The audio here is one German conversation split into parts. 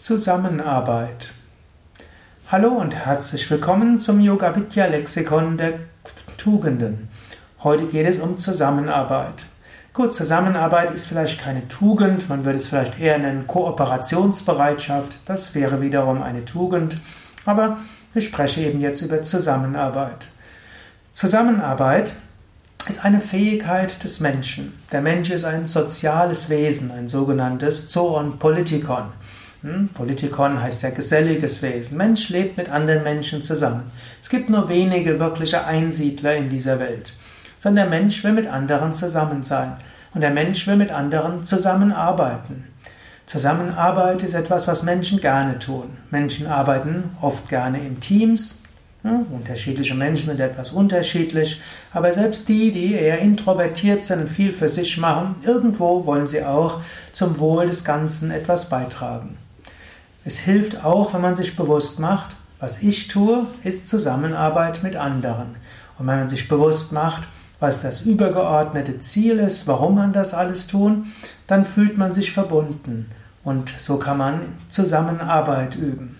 Zusammenarbeit. Hallo und herzlich willkommen zum Yoga Vidya Lexikon der Tugenden. Heute geht es um Zusammenarbeit. Gut, Zusammenarbeit ist vielleicht keine Tugend, man würde es vielleicht eher nennen Kooperationsbereitschaft, das wäre wiederum eine Tugend, aber ich spreche eben jetzt über Zusammenarbeit. Zusammenarbeit ist eine Fähigkeit des Menschen. Der Mensch ist ein soziales Wesen, ein sogenanntes Zoon Politikon. Politikon heißt ja geselliges Wesen. Mensch lebt mit anderen Menschen zusammen. Es gibt nur wenige wirkliche Einsiedler in dieser Welt. Sondern der Mensch will mit anderen zusammen sein. Und der Mensch will mit anderen zusammenarbeiten. Zusammenarbeit ist etwas, was Menschen gerne tun. Menschen arbeiten oft gerne in Teams. Unterschiedliche Menschen sind etwas unterschiedlich, aber selbst die eher introvertiert sind und viel für sich machen, irgendwo wollen sie auch zum Wohl des Ganzen etwas beitragen. Es hilft auch, wenn man sich bewusst macht, was ich tue, ist Zusammenarbeit mit anderen. Und wenn man sich bewusst macht, was das übergeordnete Ziel ist, warum man das alles tun, dann fühlt man sich verbunden. Und so kann man Zusammenarbeit üben.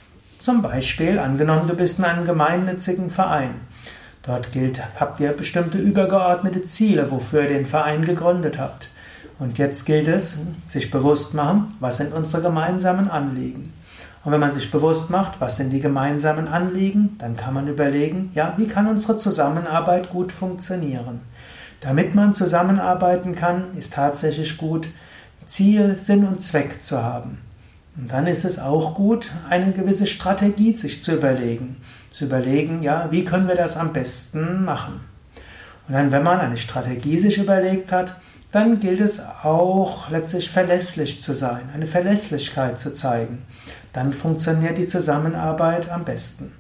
Zum Beispiel, angenommen, du bist in einem gemeinnützigen Verein. Dort habt ihr bestimmte übergeordnete Ziele, wofür ihr den Verein gegründet habt. Und jetzt gilt es, sich bewusst machen, was sind unsere gemeinsamen Anliegen. Und wenn man sich bewusst macht, was sind die gemeinsamen Anliegen, dann kann man überlegen, ja, wie kann unsere Zusammenarbeit gut funktionieren. Damit man zusammenarbeiten kann, ist tatsächlich gut, Ziel, Sinn und Zweck zu haben. Und dann ist es auch gut, eine gewisse Strategie sich zu überlegen. Zu überlegen, ja, wie können wir das am besten machen? Und dann, wenn man eine Strategie sich überlegt hat, dann gilt es auch letztlich verlässlich zu sein, eine Verlässlichkeit zu zeigen. Dann funktioniert die Zusammenarbeit am besten.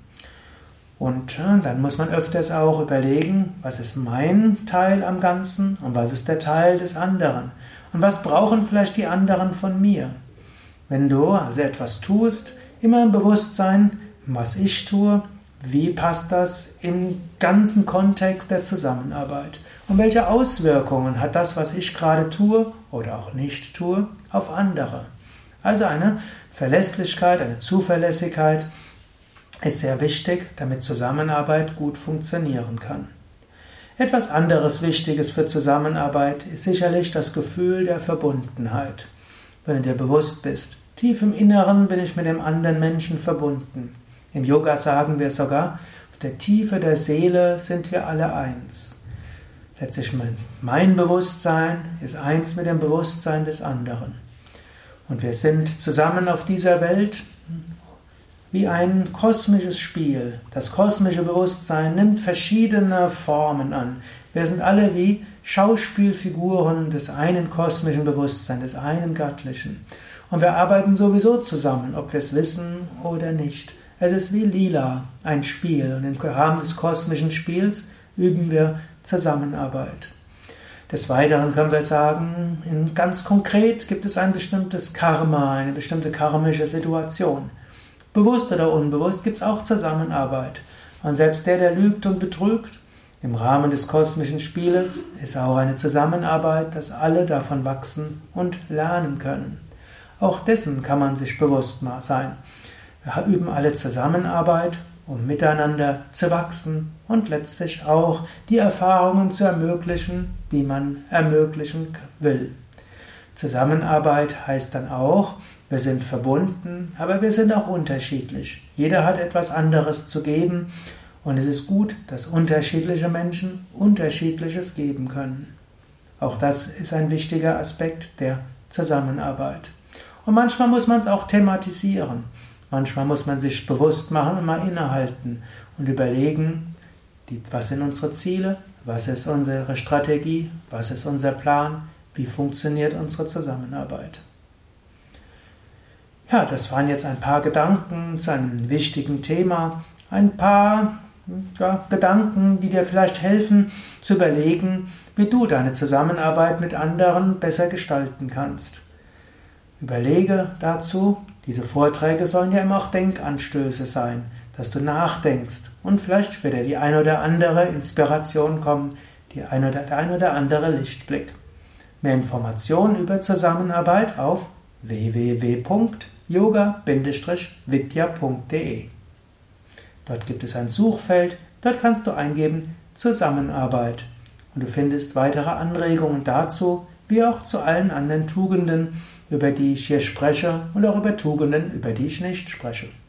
Und dann muss man öfters auch überlegen, was ist mein Teil am Ganzen und was ist der Teil des anderen? Und was brauchen vielleicht die anderen von mir? Wenn du also etwas tust, immer im Bewusstsein, was ich tue, wie passt das im ganzen Kontext der Zusammenarbeit? Und welche Auswirkungen hat das, was ich gerade tue oder auch nicht tue, auf andere? Also eine Verlässlichkeit, eine Zuverlässigkeit ist sehr wichtig, damit Zusammenarbeit gut funktionieren kann. Etwas anderes Wichtiges für Zusammenarbeit ist sicherlich das Gefühl der Verbundenheit. Wenn du dir bewusst bist, tief im Inneren bin ich mit dem anderen Menschen verbunden. Im Yoga sagen wir sogar, auf der Tiefe der Seele sind wir alle eins. Letztlich mein Bewusstsein ist eins mit dem Bewusstsein des anderen. Und wir sind zusammen auf dieser Welt wie ein kosmisches Spiel. Das kosmische Bewusstsein nimmt verschiedene Formen an. Wir sind alle wie Schauspielfiguren des einen kosmischen Bewusstseins, des einen Göttlichen. Und wir arbeiten sowieso zusammen, ob wir es wissen oder nicht. Es ist wie Lila, ein Spiel. Und im Rahmen des kosmischen Spiels üben wir Zusammenarbeit. Des Weiteren können wir sagen, ganz konkret gibt es ein bestimmtes Karma, eine bestimmte karmische Situation. Bewusst oder unbewusst gibt es auch Zusammenarbeit. Und selbst der lügt und betrügt, im Rahmen des kosmischen Spieles ist auch eine Zusammenarbeit, dass alle davon wachsen und lernen können. Auch dessen kann man sich bewusst sein. Wir üben alle Zusammenarbeit, um miteinander zu wachsen und letztlich auch die Erfahrungen zu ermöglichen, die man ermöglichen will. Zusammenarbeit heißt dann auch, wir sind verbunden, aber wir sind auch unterschiedlich. Jeder hat etwas anderes zu geben und es ist gut, dass unterschiedliche Menschen Unterschiedliches geben können. Auch das ist ein wichtiger Aspekt der Zusammenarbeit. Und manchmal muss man es auch thematisieren. Manchmal muss man sich bewusst machen und mal innehalten und überlegen, was sind unsere Ziele, was ist unsere Strategie, was ist unser Plan, wie funktioniert unsere Zusammenarbeit. Ja, das waren jetzt ein paar Gedanken zu einem wichtigen Thema, ein paar Gedanken, die dir vielleicht helfen zu überlegen, wie du deine Zusammenarbeit mit anderen besser gestalten kannst. Überlege dazu, diese Vorträge sollen ja immer auch Denkanstöße sein, dass du nachdenkst und vielleicht wird dir die ein oder andere Inspiration kommen, der ein oder andere Lichtblick. Mehr Informationen über Zusammenarbeit auf www.yoga-vidya.de. Dort gibt es ein Suchfeld, dort kannst du eingeben Zusammenarbeit und du findest weitere Anregungen dazu, wie auch zu allen anderen Tugenden, über die ich hier spreche und auch über Tugenden, über die ich nicht spreche.